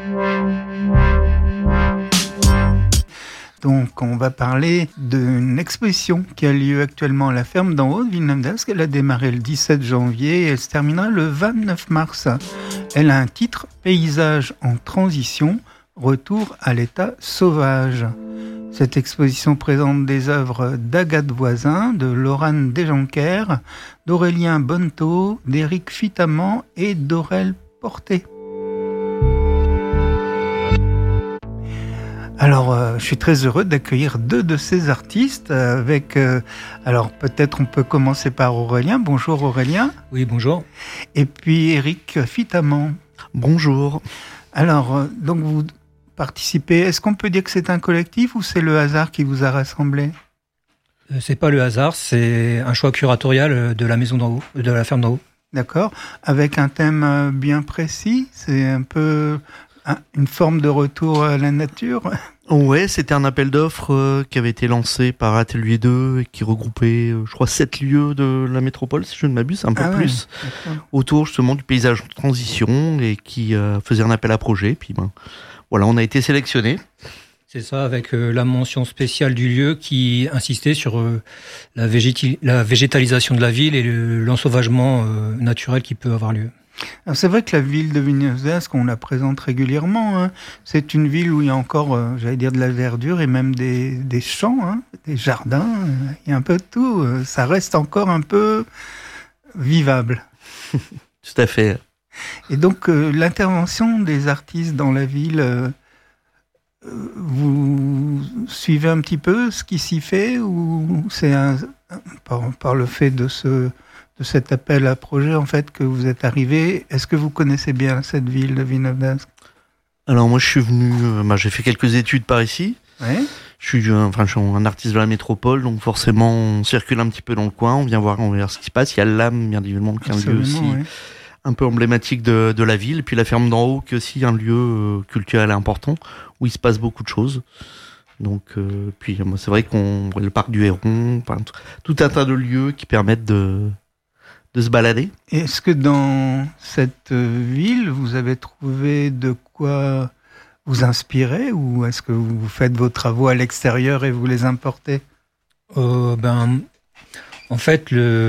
Donc, on va parler d'une exposition qui a lieu actuellement à la ferme d'en haut de Villeneuve-d'Ascq. Elle a démarré le 17 janvier et elle se terminera le 29 mars. Elle a un titre « Paysage en transition, retour à l'état sauvage ». Cette exposition présente des œuvres d'Agathe Voisin, de Laurane Desjonquers, d'Aurélien Bonneteau, d'Éric Fitaman et d'Aurel Porté. Alors, je suis très heureux d'accueillir deux de ces artistes avec... alors, peut-être on peut commencer par Aurélien. Bonjour Aurélien. Oui, bonjour. Et puis Éric Fitaman. Bonjour. Alors, donc vous participez... Est-ce qu'on peut dire que c'est un collectif ou c'est le hasard qui vous a rassemblé ? C'est pas le hasard, c'est un choix curatorial de la maison d'en haut, de la ferme d'en haut. D'accord. Avec un thème bien précis. C'est un peu... une forme de retour à la nature. Ouais, c'était un appel d'offres qui avait été lancé par Atelier 2 et qui regroupait, je crois, 7 lieux de la métropole, si je ne m'abuse, un peu plus, autour justement du paysage en transition et qui faisait un appel à projet. Puis voilà, on a été sélectionnés. C'est ça, avec la mention spéciale du lieu qui insistait sur la végétalisation de la ville et l'ensauvagement naturel qui peut avoir lieu. Alors c'est vrai que la ville de Villeneuve-d'Ascq, on la présente régulièrement. C'est une ville où il y a encore, j'allais dire, de la verdure et même des champs, des jardins. Il y a un peu de tout. Ça reste encore un peu vivable. Tout à fait. Et donc, l'intervention des artistes dans la ville, vous suivez un petit peu ce qui s'y fait ou c'est par le fait de cet appel à projet, en fait, que vous êtes arrivé. Est-ce que vous connaissez bien cette ville de Villeneuve-d'Ascq ? Alors moi, je suis venu... j'ai fait quelques études par ici. Ouais. Je suis un artiste de la métropole, donc forcément, on circule un petit peu dans le coin, on vient voir ce qui se passe. Il y a l'âme, bien évidemment, qui est un lieu aussi un peu emblématique de la ville. Et puis la ferme d'en haut, qui est aussi un lieu culturel important, où il se passe beaucoup de choses. Donc, puis c'est vrai qu'on voit le parc du Héron, tout un tas de lieux qui permettent de se balader. Est-ce que dans cette ville, vous avez trouvé de quoi vous inspirer ou est-ce que vous faites vos travaux à l'extérieur et vous les importez ? En fait,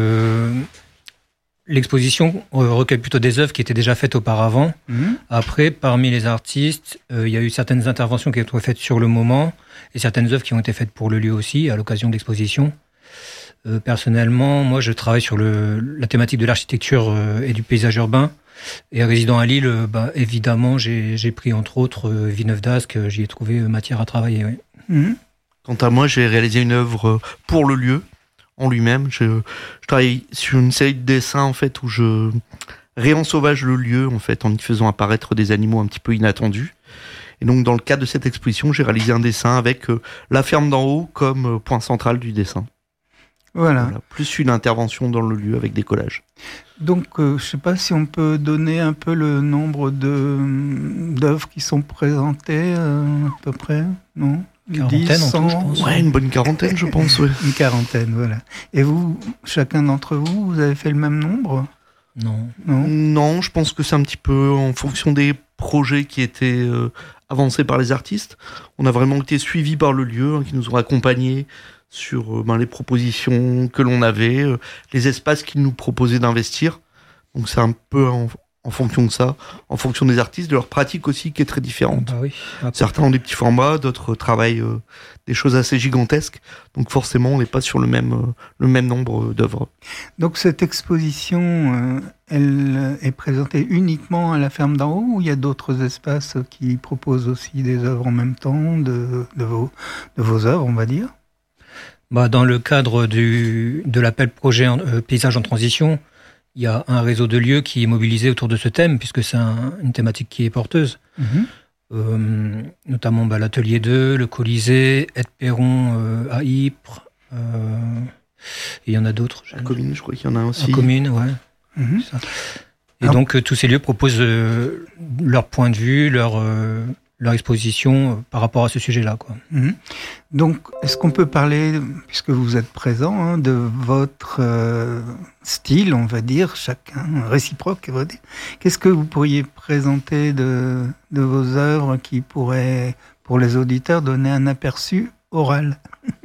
l'exposition recueille plutôt des œuvres qui étaient déjà faites auparavant. Après, parmi les artistes, il y a eu certaines interventions qui ont été faites sur le moment et certaines œuvres qui ont été faites pour le lieu aussi, à l'occasion de l'exposition. Personnellement, moi, je travaille sur la thématique de l'architecture et du paysage urbain. Et résidant à Lille, évidemment, j'ai pris entre autres Villeneuve-d'Ascq. J'y ai trouvé matière à travailler. Oui. Quant à moi, j'ai réalisé une œuvre pour le lieu en lui-même. Je travaille sur une série de dessins en fait où je réensauvage le lieu en fait en y faisant apparaître des animaux un petit peu inattendus. Et donc, dans le cadre de cette exposition, j'ai réalisé un dessin avec la ferme d'en haut comme point central du dessin. Voilà, plus une intervention dans le lieu avec des collages. Donc, je ne sais pas si on peut donner un peu le nombre d'œuvres qui sont présentées, à peu près, non ? 10, 100, je pense. Ouais, une bonne quarantaine, je pense. Ouais. Une quarantaine, voilà. Et vous, chacun d'entre vous, vous avez fait le même nombre ? Non, je pense que c'est un petit peu en fonction des projets qui étaient avancés par les artistes. On a vraiment été suivis par le lieu, qui nous ont accompagnés sur les propositions que l'on avait, les espaces qu'ils nous proposaient d'investir. Donc c'est un peu en fonction de ça, en fonction des artistes, de leur pratique aussi qui est très différente. Oui. Certains ont des petits formats, d'autres travaillent des choses assez gigantesques. Donc forcément, on n'est pas sur le même nombre d'œuvres. Donc cette exposition, elle est présentée uniquement à la ferme d'en haut ou il y a d'autres espaces qui proposent aussi des œuvres en même temps de vos œuvres, on va dire ? Dans le cadre de l'appel projet paysage en transition, il y a un réseau de lieux qui est mobilisé autour de ce thème, puisque c'est une thématique qui est porteuse. Notamment l'Atelier 2, le Colisée, Perron à Ypres, et il y en a d'autres. La Commune, je crois qu'il y en a aussi. La Commune, ouais. C'est ça. Et donc tous ces lieux proposent leur point de vue, leur leur exposition par rapport à ce sujet-là, quoi. Donc, est-ce qu'on peut parler, puisque vous êtes présent, de votre style, on va dire, chacun réciproque, on va dire. Qu'est-ce que vous pourriez présenter de vos œuvres qui pourraient, pour les auditeurs, donner un aperçu oral?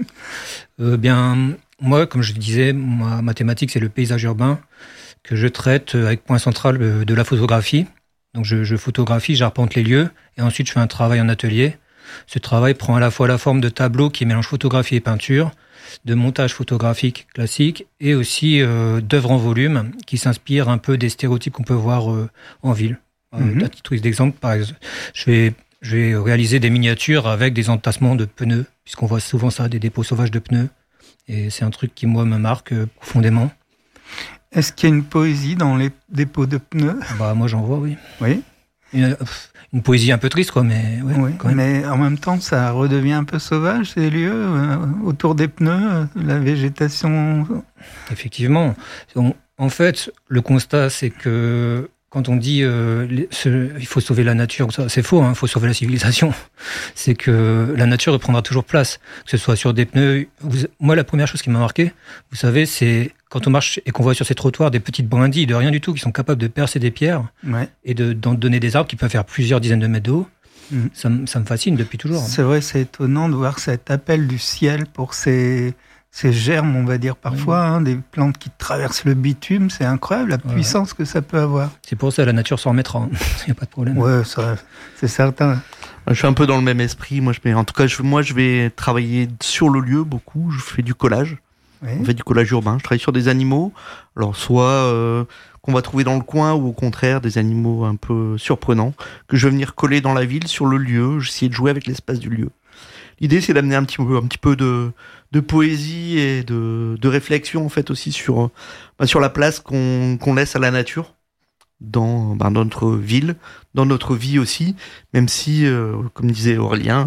Bien, moi, comme je le disais, ma thématique, c'est le paysage urbain que je traite avec point central de la photographie. Donc, je photographie, j'arpente les lieux et ensuite je fais un travail en atelier. Ce travail prend à la fois la forme de tableaux qui mélangent photographie et peinture, de montage photographique classique et aussi d'œuvres en volume qui s'inspirent un peu des stéréotypes qu'on peut voir en ville. À titre d'exemple, par exemple, je vais réaliser des miniatures avec des entassements de pneus, puisqu'on voit souvent ça, des dépôts sauvages de pneus. Et c'est un truc qui, moi, me marque profondément. Est-ce qu'il y a une poésie dans les dépôts de pneus? Moi, j'en vois, oui. Oui. Une poésie un peu triste, quoi, mais ouais, oui, quand même. Mais en même temps, ça redevient un peu sauvage, ces lieux, autour des pneus, la végétation. Effectivement. En fait, le constat, c'est que quand on dit il faut sauver la nature, c'est faux, il faut sauver la civilisation. C'est que la nature reprendra toujours place, que ce soit sur des pneus. Moi, la première chose qui m'a marqué, vous savez, c'est quand on marche et qu'on voit sur ces trottoirs des petites brindilles de rien du tout qui sont capables de percer des pierres et d'en donner des arbres qui peuvent faire plusieurs dizaines de mètres de haut. Ça me fascine depuis toujours. C'est vrai, c'est étonnant de voir cet appel du ciel pour ces germes, on va dire parfois, des plantes qui traversent le bitume. C'est incroyable la puissance que ça peut avoir. C'est pour ça que la nature s'en remettra. Il n'y a pas de problème. Ouais, ça, c'est certain. Je suis un peu dans le même esprit. En tout cas, je vais travailler sur le lieu beaucoup. Je fais du collage. Oui. On fait du collage urbain. Je travaille sur des animaux. Alors, soit qu'on va trouver dans le coin ou au contraire des animaux un peu surprenants que je vais venir coller dans la ville sur le lieu. J'essaie de jouer avec l'espace du lieu. L'idée, c'est d'amener un petit peu de poésie et de réflexion en fait aussi sur la place qu'on laisse à la nature dans notre ville, dans notre vie aussi. Même si, comme disait Aurélien,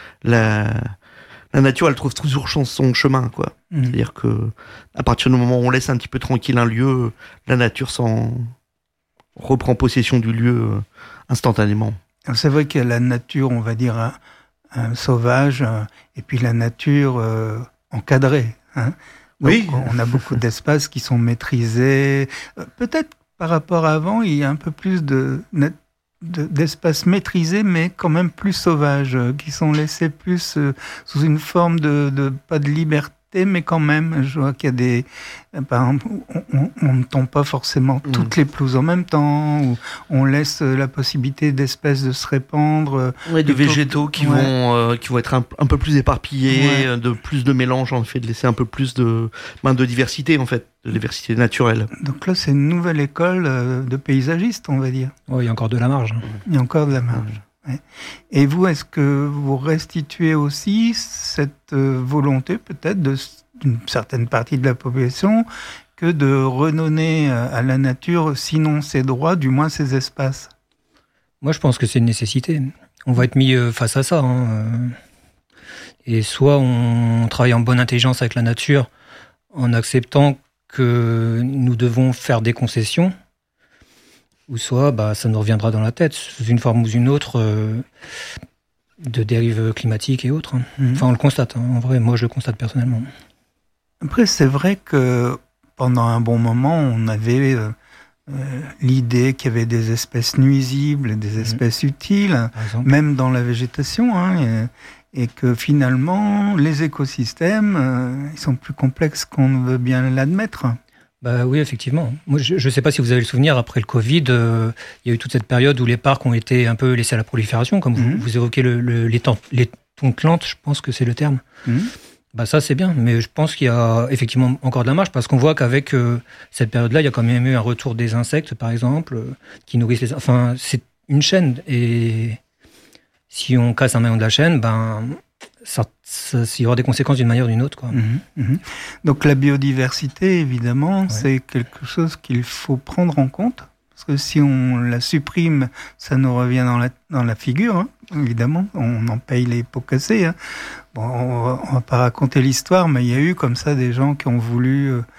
la nature, elle trouve toujours son chemin, quoi. C'est-à-dire que à partir du moment où on laisse un petit peu tranquille un lieu, la nature reprend possession du lieu instantanément. Alors c'est vrai qu'il y a la nature, on va dire, sauvage, et puis la nature encadrée. Donc, oui. On a beaucoup d'espaces qui sont maîtrisés. Peut-être par rapport à avant, il y a un peu plus d'espaces maîtrisés, mais quand même plus sauvages, qui sont laissés plus sous une forme pas de liberté, mais quand même, je vois qu'il y a des... Par exemple, on ne tond pas forcément toutes les pelouses en même temps, ou on laisse la possibilité d'espèces de se répandre. Oui, de végétaux qui vont être un peu plus éparpillés, de plus de mélange, en fait, de laisser un peu plus de diversité, en fait, de diversité naturelle. Donc là, c'est une nouvelle école de paysagistes, on va dire. Oui, il y a encore de la marge. Il y a encore de la marge. Ouais. Et vous, est-ce que vous restituez aussi cette volonté peut-être d'une certaine partie de la population que de redonner à la nature, sinon ses droits, du moins ses espaces? Moi, je pense que c'est une nécessité. On va être mis face à ça. Et soit on travaille en bonne intelligence avec la nature en acceptant que nous devons faire des concessions, ou soit ça nous reviendra dans la tête, sous une forme ou une autre, de dérives climatiques et autres. Enfin, on le constate. En vrai, moi, je le constate personnellement. Après, c'est vrai que pendant un bon moment, on avait l'idée qu'il y avait des espèces nuisibles et des espèces utiles, même dans la végétation, et que finalement, les écosystèmes, ils sont plus complexes qu'on ne veut bien l'admettre. Oui, effectivement. Moi, je ne sais pas si vous avez le souvenir, après le Covid, il y a eu toute cette période où les parcs ont été un peu laissés à la prolifération, comme vous évoquez les tontlantes, je pense que c'est le terme. Ça, c'est bien, mais je pense qu'il y a effectivement encore de la marge, parce qu'on voit qu'avec cette période-là, il y a quand même eu un retour des insectes, par exemple, qui nourrissent les... Enfin, c'est une chaîne, et si on casse un maillon de la chaîne, il y aura des conséquences d'une manière ou d'une autre, quoi. Donc la biodiversité, évidemment, c'est quelque chose qu'il faut prendre en compte, parce que si on la supprime, ça nous revient dans la figure, évidemment, on en paye les pots cassés. Bon, on va pas raconter l'histoire, mais il y a eu comme ça des gens qui ont voulu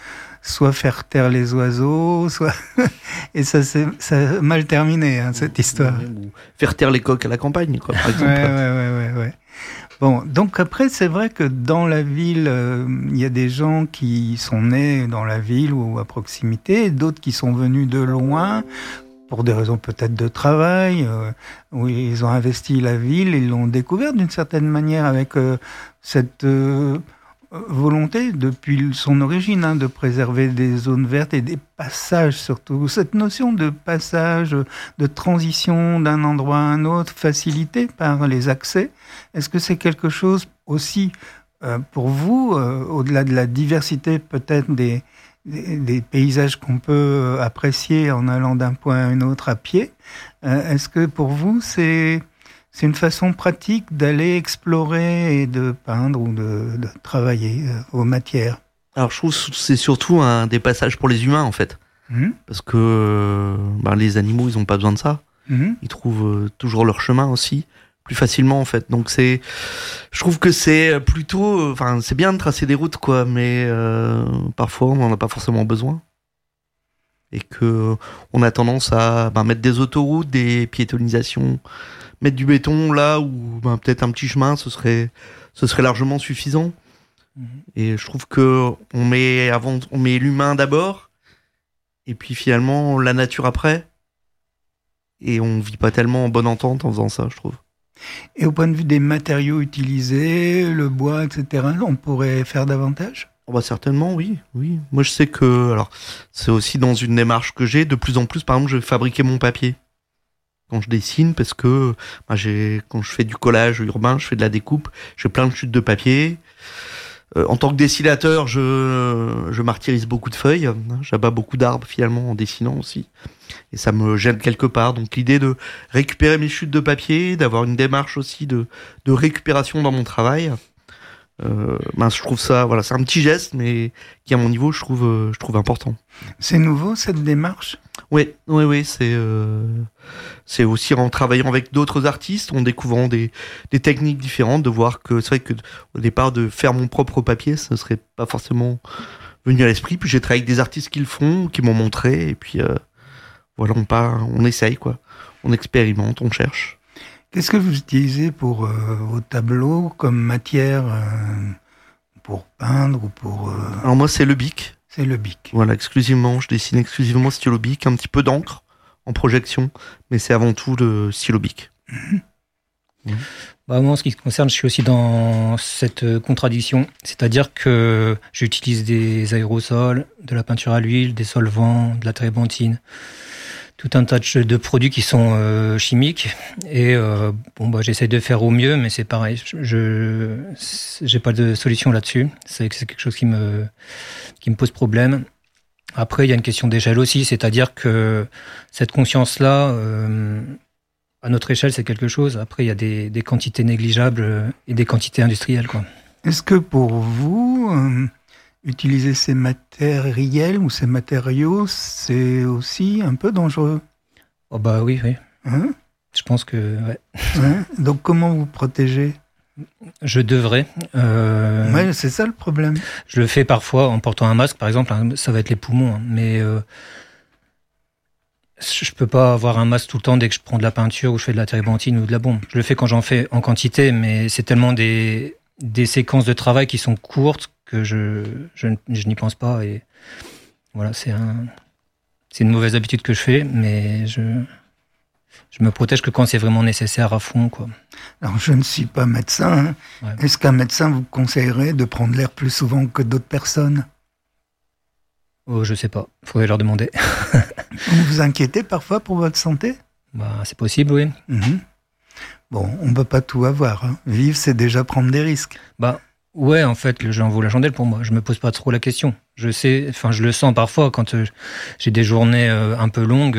soit faire taire les oiseaux, soit et ça a mal terminé cette histoire. Faire taire les coqs à la campagne, quoi, par exemple. Ouais. Bon, donc après, c'est vrai que dans la ville, il y a des gens qui sont nés dans la ville ou à proximité, d'autres qui sont venus de loin, pour des raisons peut-être de travail, où ils ont investi la ville, ils l'ont découvert d'une certaine manière avec cette volonté, depuis son origine, de préserver des zones vertes et des passages surtout. Cette notion de passage, de transition d'un endroit à un autre, facilitée par les accès, est-ce que c'est quelque chose aussi pour vous, au-delà de la diversité peut-être des paysages qu'on peut apprécier en allant d'un point à un autre à pied, est-ce que pour vous c'est une façon pratique d'aller explorer et de peindre ou de travailler aux matières? Alors je trouve que c'est surtout un des passages pour les humains en fait. Parce que les animaux ils n'ont pas besoin de ça. Ils trouvent toujours leur chemin aussi, plus facilement en fait. Donc je trouve que c'est plutôt, c'est bien de tracer des routes quoi, mais parfois on n'en a pas forcément besoin. Et que on a tendance à mettre des autoroutes, des piétonisations, mettre du béton là où peut-être un petit chemin ce serait largement suffisant. Et je trouve que on met l'humain d'abord et puis finalement la nature après, et on vit pas tellement en bonne entente en faisant ça, je trouve. Et au point de vue des matériaux utilisés, le bois, etc., on pourrait faire davantage ? Certainement, oui. Moi, je sais que, c'est aussi dans une démarche que j'ai, de plus en plus, par exemple, je vais fabriquer mon papier quand je dessine, parce que quand je fais du collage urbain, je fais de la découpe, j'ai plein de chutes de papier. En tant que dessinateur, je martyrise beaucoup de feuilles, j'abats beaucoup d'arbres finalement en dessinant aussi, et ça me gêne quelque part. Donc l'idée de récupérer mes chutes de papier, d'avoir une démarche aussi de récupération dans mon travail, je trouve ça, c'est un petit geste, mais qui à mon niveau je trouve important. C'est nouveau cette démarche ? Oui, c'est aussi en travaillant avec d'autres artistes, en découvrant des techniques différentes, de voir que c'est vrai que au départ de faire mon propre papier, ça serait pas forcément venu à l'esprit. Puis j'ai travaillé avec des artistes qui le font, qui m'ont montré, et puis on essaye quoi, on expérimente, on cherche. Qu'est-ce que vous utilisez pour vos tableaux comme matière pour peindre ou pour... Alors moi c'est le bic. C'est le bic. Voilà, exclusivement, je dessine exclusivement stylo bic, un petit peu d'encre en projection, mais c'est avant tout le stylo bic. Moi, en ce qui me concerne, je suis aussi dans cette contradiction, c'est-à-dire que j'utilise des aérosols, de la peinture à l'huile, des solvants, de la térébenthine, tout un tas de produits qui sont chimiques, et j'essaie de faire au mieux, mais c'est pareil, j'ai pas de solution là-dessus. C'est quelque chose qui me pose problème. Après, il y a une question d'échelle aussi, c'est-à-dire que cette conscience-là, à notre échelle, c'est quelque chose. Après, il y a des quantités négligeables et des quantités industrielles, quoi. Est-ce que pour vous, utiliser ces matériels ou ces matériaux, c'est aussi un peu dangereux ? Oh oui. Je pense que, ouais. Donc, comment vous protégez ? Je devrais. Ouais, c'est ça le problème. Je le fais parfois en portant un masque, par exemple. Ça va être les poumons, mais je peux pas avoir un masque tout le temps dès que je prends de la peinture ou je fais de la térébenthine ou de la bombe. Je le fais quand j'en fais en quantité, mais c'est tellement des séquences de travail qui sont courtes que je n'y pense pas. Et voilà, c'est une mauvaise habitude que je fais, mais je me protège que quand c'est vraiment nécessaire à fond, quoi. Alors, je ne suis pas médecin. Ouais. Est-ce qu'un médecin vous conseillerait de prendre l'air plus souvent que d'autres personnes ? Oh, je sais pas. Faudrait leur demander. Vous vous inquiétez parfois pour votre santé ? C'est possible, oui. Bon, on ne peut pas tout avoir. Vivre, c'est déjà prendre des risques. Ouais, en fait, le jeu en vaut la chandelle pour moi. Je me pose pas trop la question. Je le sens parfois quand j'ai des journées un peu longues.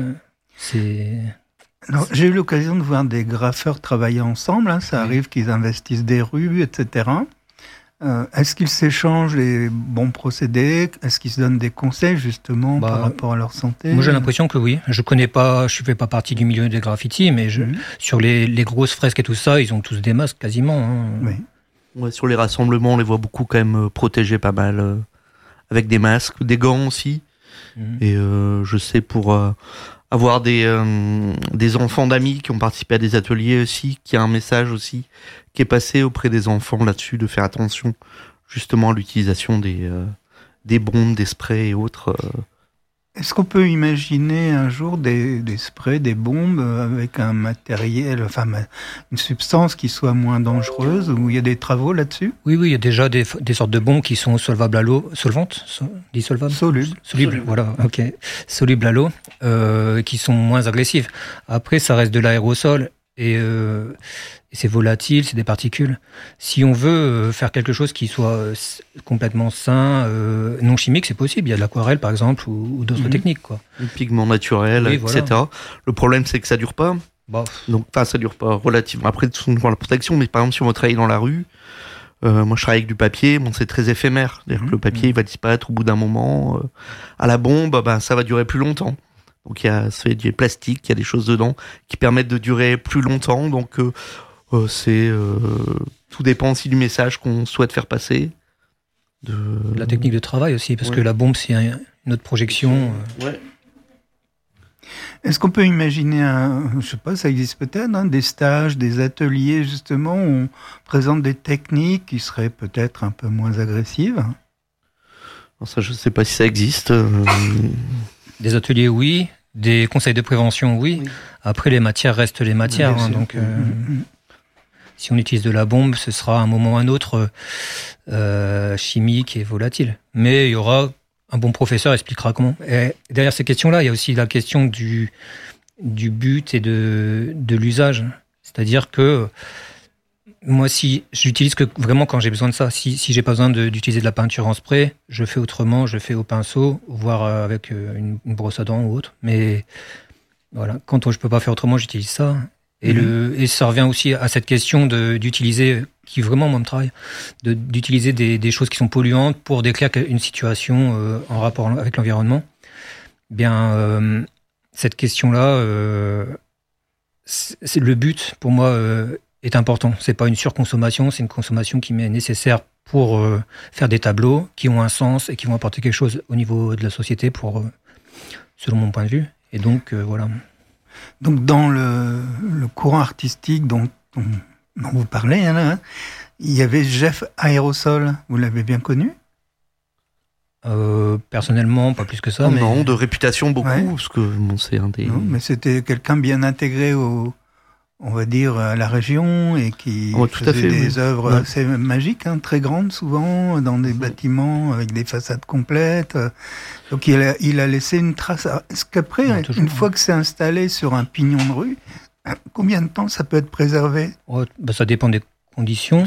Alors, j'ai eu l'occasion de voir des graffeurs travailler ensemble. Ça arrive qu'ils investissent des rues, etc. Est-ce qu'ils s'échangent les bons procédés ? Est-ce qu'ils se donnent des conseils, justement, par rapport à leur santé ? Moi, j'ai l'impression que oui. Je connais pas, je fais pas partie du milieu des graffitis, mais sur les grosses fresques et tout ça, ils ont tous des masques, quasiment. Oui. Ouais, sur les rassemblements, on les voit beaucoup quand même protégés pas mal avec des masques, des gants aussi. Et je sais pour avoir des enfants d'amis qui ont participé à des ateliers aussi, qu'il y a un message aussi qui est passé auprès des enfants là-dessus, de faire attention justement à l'utilisation des bombes, des sprays et autres. Est-ce qu'on peut imaginer un jour des sprays, des bombes avec un matériel, enfin une substance qui soit moins dangereuse, où il y a des travaux là-dessus? Oui, il y a déjà des sortes de bombes qui sont solvables à l'eau, dissolvables? Solubles, voilà, ok. Solubles à l'eau, qui sont moins agressives. Après, ça reste de l'aérosol et c'est volatile, c'est des particules. Si on veut faire quelque chose qui soit complètement sain, non chimique, c'est possible. Il y a de l'aquarelle, par exemple, ou d'autres techniques, quoi. Le pigment naturel, etc. Voilà. Le problème, c'est que ça dure pas. Donc, ça dure pas relativement. Après, pour la protection, mais par exemple, si on va travailler dans la rue, moi, je travaille avec du papier. Bon, c'est très éphémère. C'est-à-dire que le papier, il va disparaître au bout d'un moment. À la bombe, ça va durer plus longtemps. Donc, c'est du plastique, il y a des choses dedans qui permettent de durer plus longtemps. Donc, tout dépend aussi du message qu'on souhaite faire passer. La technique de travail aussi, parce que la bombe, c'est une autre projection. Ouais. Est-ce qu'on peut imaginer je sais pas, ça existe peut-être, des stages, des ateliers justement où on présente des techniques qui seraient peut-être un peu moins agressives? Ça, je sais pas si ça existe. Des ateliers, oui. Des conseils de prévention, oui. Après, les matières restent les matières. Donc, si on utilise de la bombe, ce sera à un moment ou à un autre chimique et volatile. Mais il y aura un bon professeur expliquera comment. Et derrière ces questions-là, il y a aussi la question du but et de l'usage. C'est-à-dire que moi, si j'utilise que vraiment quand j'ai besoin de ça, si j'ai pas besoin d'utiliser de la peinture en spray, je fais autrement, je fais au pinceau, voire avec une brosse à dents ou autre. Mais voilà, quand je peux pas faire autrement, j'utilise ça. Et ça revient aussi à cette question d'utiliser, qui vraiment moi me travaille, d'utiliser des choses qui sont polluantes pour décrire une situation en rapport avec l'environnement. Bien, cette question-là, c'est le but pour moi est important. C'est pas une surconsommation, c'est une consommation qui m'est nécessaire pour faire des tableaux qui ont un sens et qui vont apporter quelque chose au niveau de la société selon mon point de vue. Et donc voilà. Donc dans le courant artistique dont vous parlez, il y avait Jeff Aérosol, vous l'avez bien connu? Personnellement, pas plus que ça. Non, de réputation beaucoup, parce que c'est un des... Non, mais c'était quelqu'un bien intégré on va dire, à la région et qui faisait des œuvres assez magiques, très grandes souvent, dans des bâtiments avec des façades complètes. Donc il a laissé une trace. Est-ce qu'après, une fois que c'est installé sur un pignon de rue, combien de temps ça peut être préservé? Ça dépend des conditions.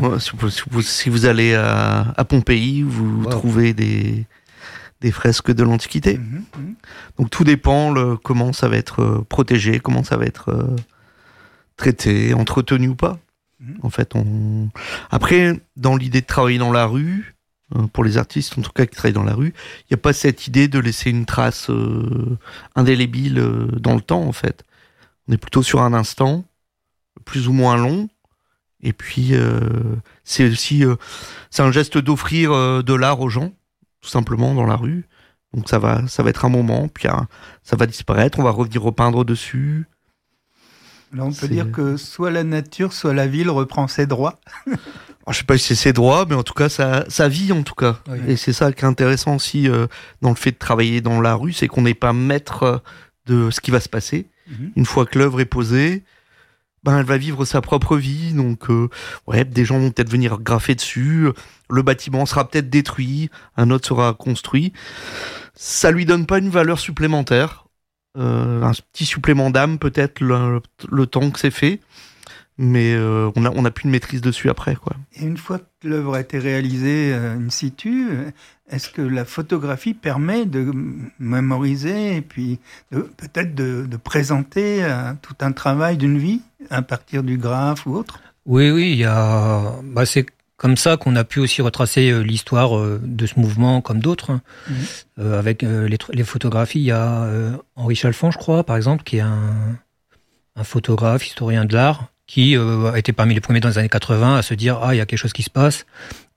Si vous allez à Pompéi, vous trouvez des fresques de l'Antiquité. Donc tout dépend comment ça va être protégé, comment ça va être... traité, entretenu ou pas. En fait, après, dans l'idée de travailler dans la rue, pour les artistes en tout cas qui travaillent dans la rue, il n'y a pas cette idée de laisser une trace indélébile dans le temps, en fait. On est plutôt sur un instant, plus ou moins long, et puis c'est aussi c'est un geste d'offrir de l'art aux gens, tout simplement, dans la rue. Donc ça va être un moment, puis ça va disparaître, on va revenir repeindre dessus. Là, on peut dire que soit la nature, soit la ville reprend ses droits. Alors, je sais pas si c'est ses droits, mais en tout cas, ça vit en tout cas. Oui. Et c'est ça qui est intéressant aussi dans le fait de travailler dans la rue, c'est qu'on n'est pas maître de ce qui va se passer. Une fois que l'œuvre est posée, elle va vivre sa propre vie. Donc, des gens vont peut-être venir graffer dessus. Le bâtiment sera peut-être détruit, un autre sera construit. Ça lui donne pas une valeur supplémentaire. Un petit supplément d'âme peut-être le temps que c'est fait, mais on a plus de maîtrise dessus après, quoi. Et une fois que l'œuvre a été réalisée in situ, est-ce que la photographie permet de mémoriser et puis peut-être de présenter tout un travail d'une vie à partir du graphe ou autre? Oui, il y a c'est comme ça qu'on a pu aussi retracer l'histoire de ce mouvement comme d'autres. Avec les photographies, il y a Henri Chalfant, je crois, par exemple, qui est un photographe, historien de l'art, qui a été parmi les premiers dans les années 80 à se dire « Ah, il y a quelque chose qui se passe ».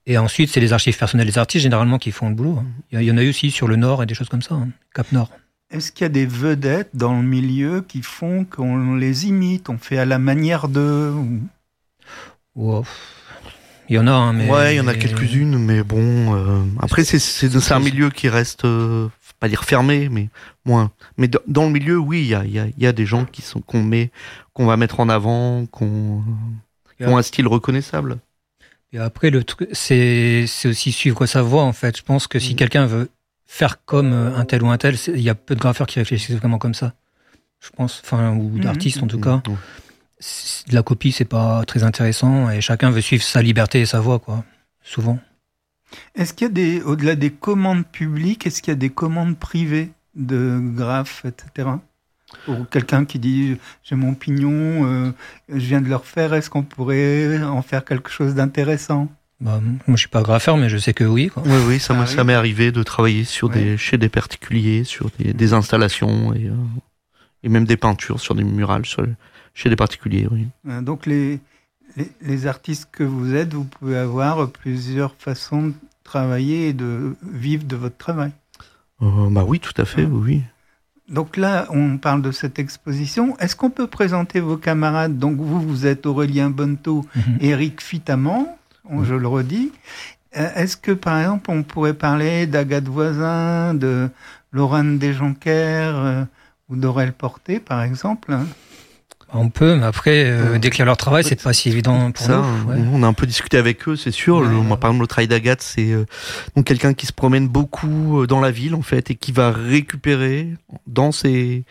Et ensuite, c'est les archives personnelles des artistes, généralement, qui font le boulot. Il y en a eu aussi sur le Nord et des choses comme ça, Cap Nord. Est-ce qu'il y a des vedettes dans le milieu qui font qu'on les imite, on fait à la manière de... Wow. Il y en a, mais... Ouais, il y en a quelques-unes, mais bon... Après, c'est un milieu qui reste... pas dire fermé, mais moins. Mais dans le milieu, oui, il y a des gens qu'on va mettre en avant, qui ont un style reconnaissable. Et après, le truc, c'est aussi suivre sa voie, en fait. Je pense que si quelqu'un veut faire comme un tel ou un tel, il y a peu de graffeurs qui réfléchissent vraiment comme ça. Je pense, ou d'artistes en tout cas. De la copie, c'est pas très intéressant et chacun veut suivre sa liberté et sa voie, quoi. Souvent. Est-ce qu'il y a au-delà des commandes publiques, est-ce qu'il y a des commandes privées de graphes, etc. Pour quelqu'un qui dit j'ai mon pignon, je viens de le refaire, est-ce qu'on pourrait en faire quelque chose d'intéressant? Moi, je suis pas graffeur, mais je sais que oui, quoi. Oui, ça m'est arrivé de travailler chez des particuliers, sur des installations et même des peintures sur des murales chez des particuliers. Oui. Donc les artistes que vous êtes, vous pouvez avoir plusieurs façons de travailler et de vivre de votre travail. Oui, tout à fait, oui. Donc là, on parle de cette exposition. Est-ce qu'on peut présenter vos camarades? Donc vous êtes Aurélien Bonnetot et Eric Fitaman, je le redis. Est-ce que, par exemple, on pourrait parler d'Agathe Voisin, de Laurent Desjonquers ou d'Aurel Porté, par exemple? On peut, mais après, décrire leur travail, c'est pas si évident pour nous. Ouais. On a un peu discuté avec eux, c'est sûr. Moi, par exemple, le travail d'Agathe, c'est donc quelqu'un qui se promène beaucoup dans la ville, en fait, et qui va récupérer dans ses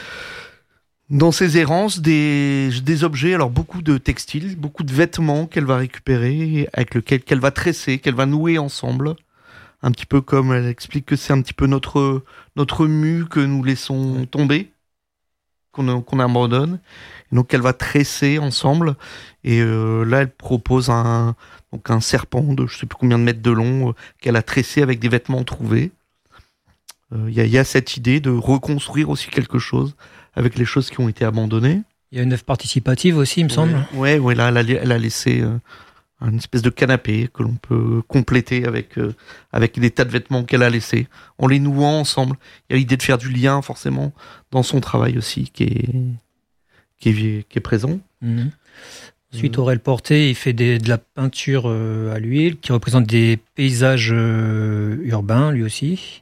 errances des objets, alors beaucoup de textiles, beaucoup de vêtements qu'elle va récupérer, avec lesquels qu'elle va tresser, qu'elle va nouer ensemble. Un petit peu comme elle explique que c'est un petit peu notre mue que nous laissons tomber, qu'on abandonne. Et donc elle va tresser ensemble. Et là, elle propose un serpent de je sais plus combien de mètres de long qu'elle a tressé avec des vêtements trouvés. Il y a cette idée de reconstruire aussi quelque chose avec les choses qui ont été abandonnées. Il y a une œuvre participative aussi, il me semble. Ouais, là, elle a laissé une espèce de canapé que l'on peut compléter avec des tas de vêtements qu'elle a laissés, en les nouant ensemble. Il y a l'idée de faire du lien, forcément, dans son travail aussi, qui est présent. Ensuite, Aurel Porté, il fait de la peinture à l'huile, qui représente des paysages urbains, lui aussi.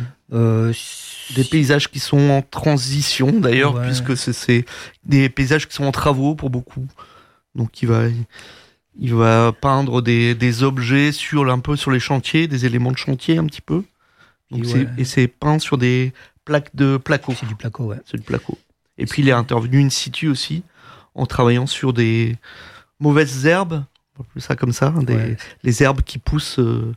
Des paysages qui sont en transition, d'ailleurs, puisque c'est des paysages qui sont en travaux pour beaucoup. Donc, il va peindre des objets un peu sur les chantiers, des éléments de chantier un petit peu. Donc et c'est peint sur des plaques de placo. C'est du placo, ouais. C'est du placo. Et puis il est intervenu in situ aussi, en travaillant sur des mauvaises herbes, on appelle ça comme ça, les herbes qui poussent,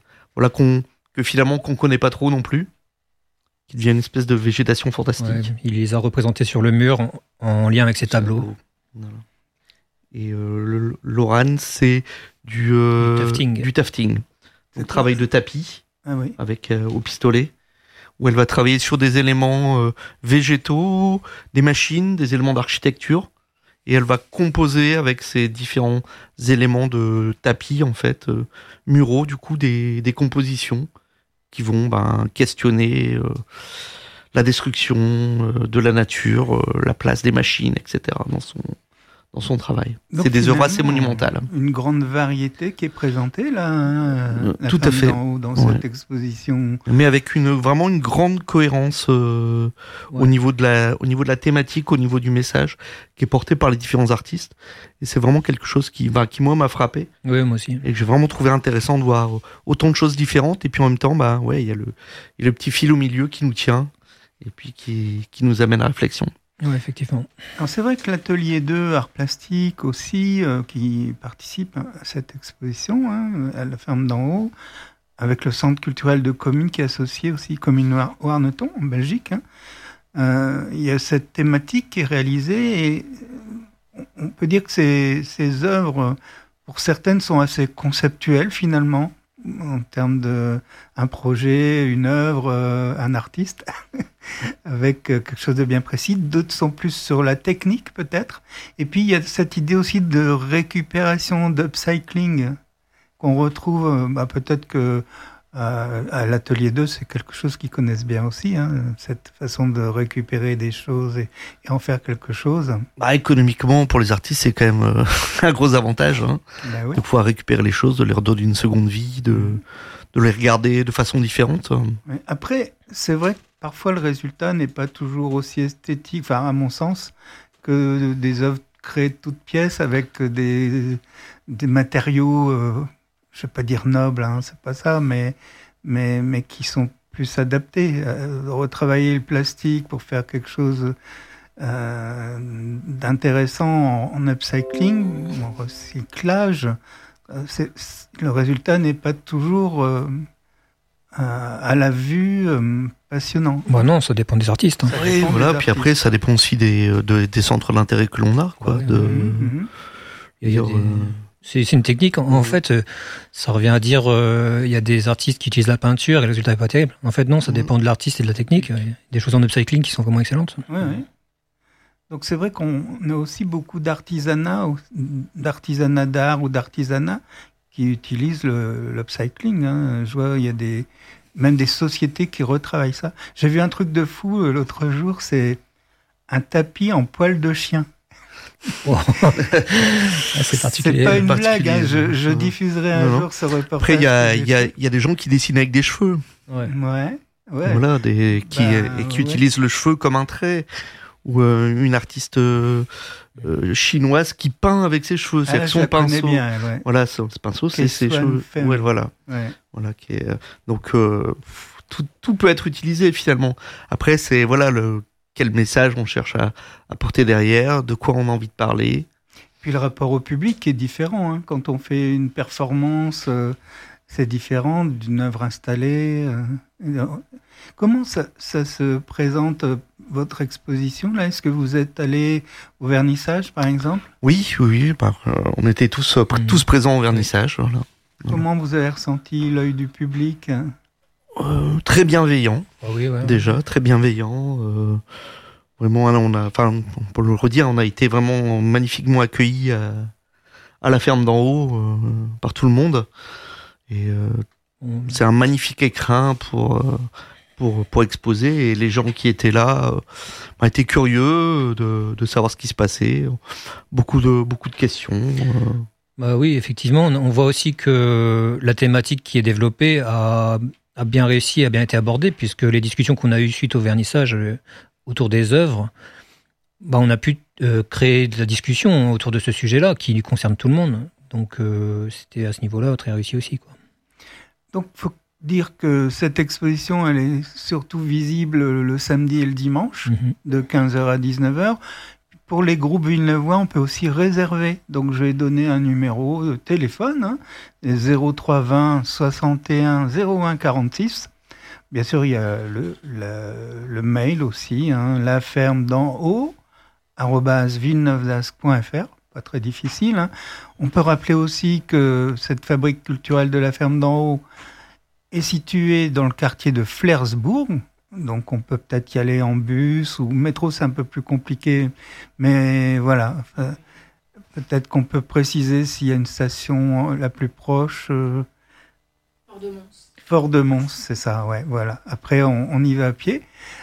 que finalement qu'on connaît pas trop non plus, qui devient une espèce de végétation fantastique. Ouais, il les a représentés sur le mur en lien avec ses tableaux. Voilà. Et Laurent, c'est du tafting. Un travail de tapis avec au pistolet, où elle va travailler sur des éléments végétaux, des machines, des éléments d'architecture, et elle va composer avec ces différents éléments de tapis, en fait, muraux, du coup, des compositions qui vont questionner la destruction de la nature, la place des machines, etc., dans son travail. Donc c'est des œuvres assez monumentales. Une grande variété qui est présentée là, tout à fait dans cette exposition. Mais avec vraiment une grande cohérence au niveau de la thématique, au niveau du message qui est porté par les différents artistes. Et c'est vraiment quelque chose qui moi m'a frappé. Oui, moi aussi. Et que j'ai vraiment trouvé intéressant de voir autant de choses différentes. Et puis en même temps, il y a le petit fil au milieu qui nous tient et puis qui nous amène à la réflexion. Oui, effectivement. Alors c'est vrai que l'atelier 2 Art Plastique aussi, qui participe à cette exposition, à la ferme d'en haut, avec le centre culturel de Comines qui est associé aussi, Comines Warneton, en Belgique. Il y a cette thématique qui est réalisée et on peut dire que ces œuvres, pour certaines, sont assez conceptuelles finalement, en termes d'un projet, une œuvre, un artiste, avec quelque chose de bien précis. D'autres sont plus sur la technique, peut-être. Et puis, il y a cette idée aussi de récupération, d'upcycling, qu'on retrouve, peut-être que à l'atelier 2, c'est quelque chose qu'ils connaissent bien aussi, cette façon de récupérer des choses et en faire quelque chose. Économiquement, pour les artistes, c'est quand même un gros avantage de pouvoir récupérer les choses, de leur donner une seconde vie, de les regarder de façon différente. Après, c'est vrai que parfois le résultat n'est pas toujours aussi esthétique, à mon sens, que des œuvres créées de toutes pièces avec des matériaux... je ne vais pas dire nobles, c'est pas ça, mais qui sont plus adaptés. Retravailler le plastique pour faire quelque chose d'intéressant en upcycling, en recyclage, le résultat n'est pas toujours à la vue passionnant. Non, ça dépend des artistes. Oui, voilà. Puis après, ça dépend aussi des centres d'intérêt que l'on a, quoi. C'est une technique. En fait, ça revient à dire il y a des artistes qui utilisent la peinture et le résultat n'est pas terrible. En fait, non, ça dépend de l'artiste et de la technique. Il y a des choses en upcycling qui sont vraiment excellentes. Oui. Donc c'est vrai qu'on a aussi beaucoup d'artisanat d'art ou d'artisanat qui utilisent l'upcycling. Je vois, il y a même des sociétés qui retravaillent ça. J'ai vu un truc de fou l'autre jour, c'est un tapis en poil de chien. Oh. C'est particulier. C'est pas une blague, je diffuserai un jour ce reportage. Après, il y a des gens qui dessinent avec des cheveux. Ouais. Voilà, qui utilisent le cheveu comme un trait. Ou une artiste chinoise qui peint avec ses cheveux. C'est son pinceau. Bien, Voilà, son pinceau, c'est ses cheveux. Voilà. Qui est, donc, tout peut être utilisé finalement. Après, c'est quel message on cherche à porter derrière, de quoi on a envie de parler. Puis le rapport au public est différent. Quand on fait une performance, c'est différent d'une œuvre installée. Comment ça se présente, votre exposition là? Est-ce que vous êtes allé au vernissage, par exemple? Oui. On était tous présents au vernissage. Voilà. Comment vous avez ressenti l'œil du public? Très bienveillant. Ouais. Déjà, très bienveillant. Vraiment, on peut le redire, on a été vraiment magnifiquement accueillis à la ferme d'en haut par tout le monde. Et c'est un magnifique écrin pour exposer, et les gens qui étaient là étaient curieux de savoir ce qui se passait. Beaucoup de questions. Oui, effectivement, on voit aussi que la thématique qui est développée a bien réussi, a bien été abordée, puisque les discussions qu'on a eues suite au vernissage autour des œuvres, on a pu créer de la discussion autour de ce sujet-là qui concerne tout le monde. Donc c'était à ce niveau-là très réussi aussi, quoi. Donc il faut dire que cette exposition, elle est surtout visible le samedi et le dimanche, de 15h à 19h. Pour les groupes villeneuvois, on peut aussi réserver. Donc je vais donner un numéro de téléphone, 03 20 61 01 46. Bien sûr, il y a le mail aussi, la ferme d'en haut, @villeneuvedascq.fr, pas très difficile. On peut rappeler aussi que cette fabrique culturelle de la ferme d'en haut est située dans le quartier de Flersbourg, donc on peut peut-être y aller en bus ou métro, c'est un peu plus compliqué, mais voilà. Peut-être qu'on peut préciser s'il y a une station la plus proche. Fort-de-Mons, c'est ça, ouais, voilà. Après, on y va à pied.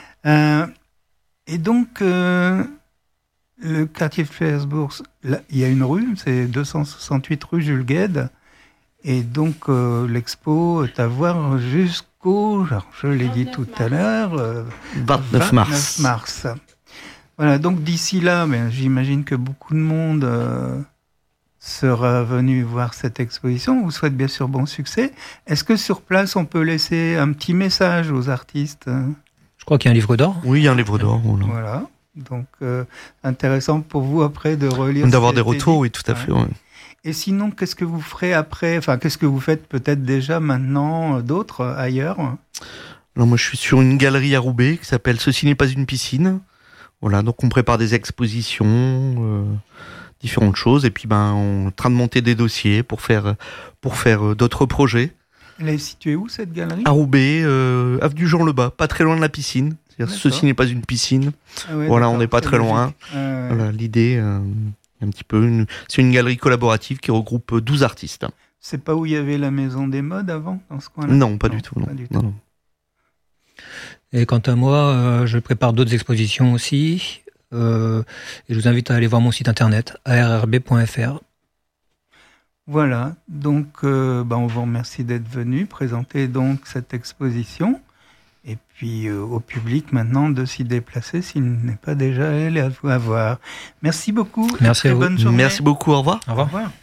Et donc, le quartier de Flersbourg, il y a une rue, c'est 268 rue Jules Guesde. Et donc, l'expo est à voir jusqu'au, je l'ai dit tout à l'heure, 29 mars. Voilà, donc d'ici là, j'imagine que beaucoup de monde sera venu voir cette exposition. On vous souhaite bien sûr bon succès. Est-ce que sur place, on peut laisser un petit message aux artistes? Je crois qu'il y a un livre d'or. Oui, il y a un livre d'or. Voilà. Donc, intéressant pour vous après de relire. D'avoir des retours, oui, tout à fait. Ouais. Et sinon, qu'est-ce que vous ferez après? Enfin, qu'est-ce que vous faites peut-être déjà maintenant d'autres ailleurs? Alors, moi, je suis sur une galerie à Roubaix qui s'appelle Ceci n'est pas une piscine. Voilà, donc on prépare des expositions, différentes choses, et puis on est en train de monter des dossiers pour faire d'autres projets. Elle est située où cette galerie? À Roubaix, avenue Jean Lebas, pas très loin de la piscine. C'est-à-dire, ceci n'est pas une piscine. Ah ouais, voilà, on n'est pas très loin. Voilà, l'idée, un petit peu, c'est une galerie collaborative qui regroupe 12 artistes. C'est pas où il y avait la Maison des Modes avant, dans ce coin-là? Non, pas du tout. Non. Et quant à moi, je prépare d'autres expositions aussi. Et je vous invite à aller voir mon site internet, arrb.fr. Voilà, donc on vous remercie d'être venu présenter donc cette exposition. Et puis au public maintenant de s'y déplacer s'il n'est pas déjà allé à voir. Merci beaucoup. Merci à vous. Bonne journée. Merci beaucoup, au revoir. Au revoir. Au revoir.